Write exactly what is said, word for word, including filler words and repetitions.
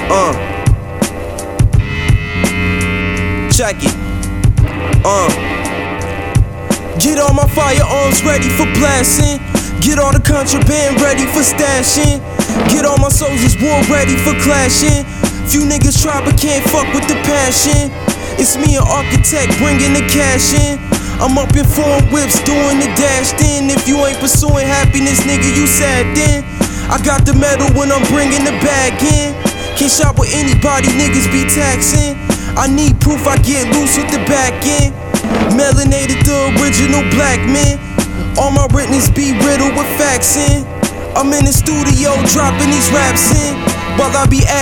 Uh. Check it. Uh. Get all my firearms ready for blasting. Get all the contraband ready for stashing. Get all my soldiers war ready for clashing. Few niggas try but can't fuck with the passion. It's me, an architect, bringing the cash in. I'm up in foreign whips, doing the dashed in. If you ain't pursuing happiness, nigga, you sad then. I got the medal when I'm bringing the bag in. Can't shop with anybody, niggas be taxing. I need proof I get loose with the back end. Melanated, the original black man. All my witness be riddled with facts in. I'm in the studio dropping these raps in, while I be at